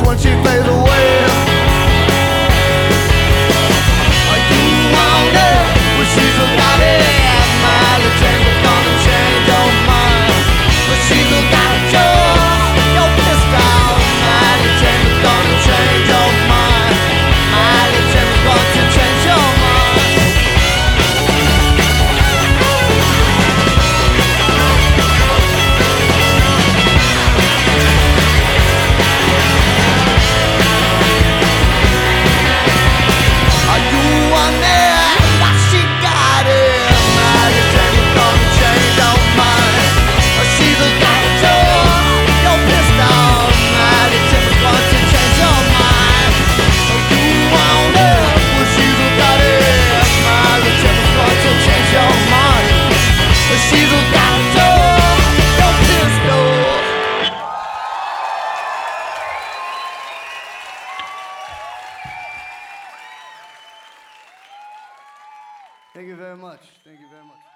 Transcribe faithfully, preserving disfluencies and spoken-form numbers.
when she fades away. You want it, but she's got it. My little change gonna change your mind. But she's got a joy, you're pissed off. My little change gonna change your mind. My little change gonna change your mind. Thank you very much. Thank you very much.